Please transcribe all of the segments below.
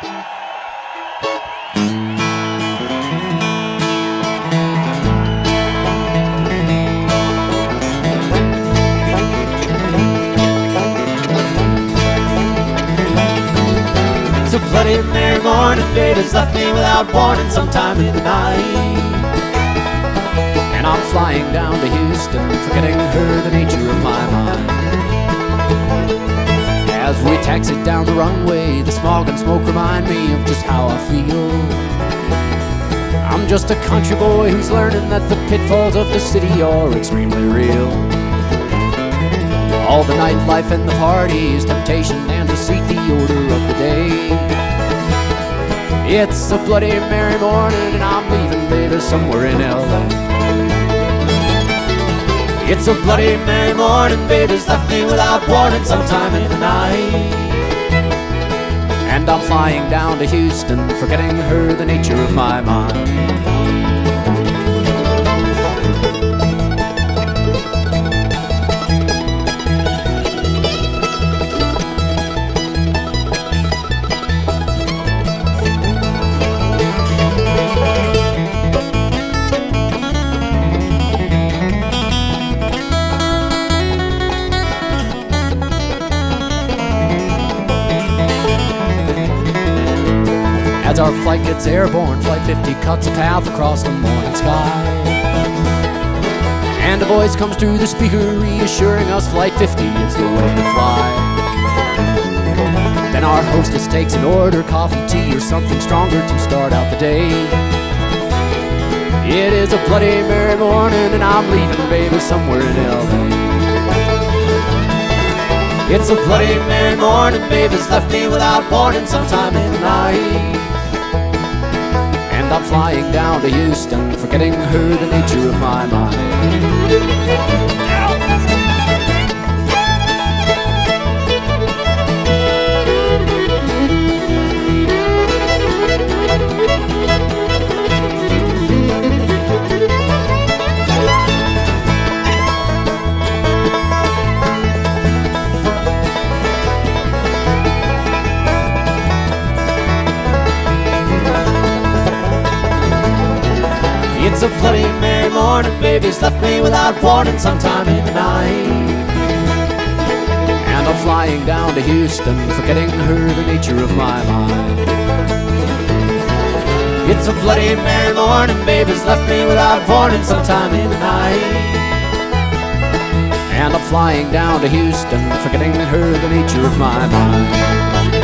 It's a bloody Mary morning, baby's left me without warning sometime in the night. And I'm flying down to Houston, forgetting her, the nature of my mind. As we taxi down the runway, the smog and smoke remind me of just how I feel. I'm just a country boy who's learning that the pitfalls of the city are extremely real. All the nightlife and the parties, temptation and deceit, the order of the day. It's a bloody Mary morning and I'm leaving, baby, somewhere in L.A. It's a bloody Mary morning, baby's left me without warning sometime in the night. And I'm flying down to Houston, forgetting her, the nature of my mind. As our flight gets airborne, Flight 50 cuts a path across the morning sky. And a voice comes through the speaker reassuring us Flight 50 is the way to fly. Then our hostess takes an order, coffee, tea, or something stronger to start out the day. It is a bloody Mary morning and I'm leaving, baby, somewhere in L.A. It's a bloody Mary morning, baby's left me without warning sometime in the night. And I'm flying down to Houston, forgetting her, the nature of my mind. It's a bloody Mary morning, baby's left me without warning sometime in the night. And I'm flying down to Houston, forgetting her, the nature of my mind. It's a bloody Mary morning, baby's left me without warning sometime in the night. And I'm flying down to Houston, forgetting her, the nature of my mind.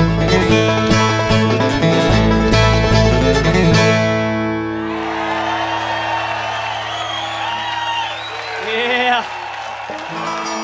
Yeah.